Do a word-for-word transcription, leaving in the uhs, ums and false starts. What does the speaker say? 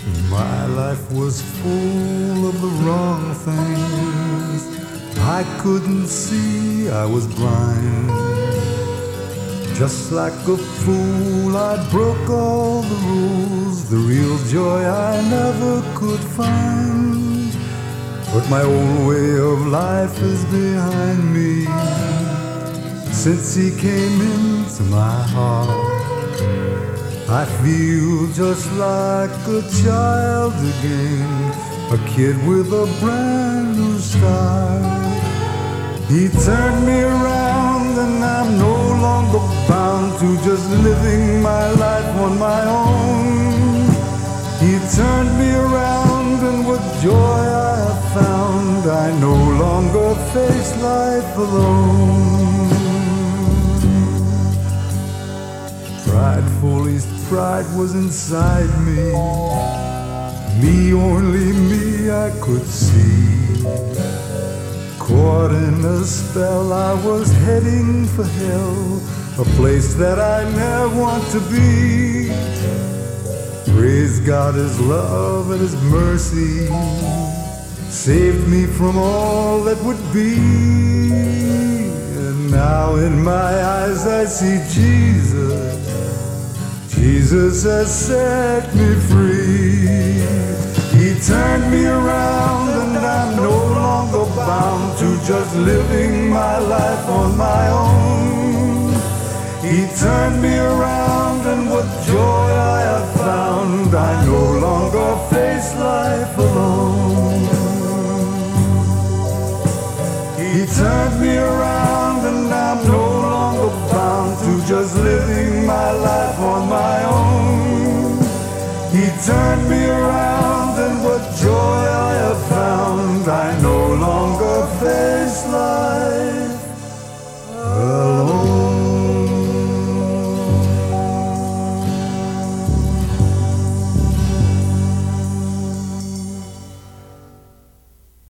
My life was full of the wrong things. I couldn't see, I was blind. Just like a fool, I broke all the rules. The real joy I never could find. But my old way of life is behind me. Since he came into my heart, I feel just like a child again, a kid with a brand new start. He turned me around and I'm no longer bound to just living my life on my own. He turned me around and with joy I have found I no longer face life alone. Prideful, his pride was inside me. Me, only me I could see. Caught in a spell, I was heading for hell, a place that I never want to be. Praise God, his love and his mercy saved me from all that would be. And now in my eyes I see Jesus. Jesus has set me free. He turned me around and I'm no longer bound to just living my life on my own. He turned me around and with joy I have found I no longer face life alone. He turned me around and I'm no longer bound to just living my life on my own. He turned me around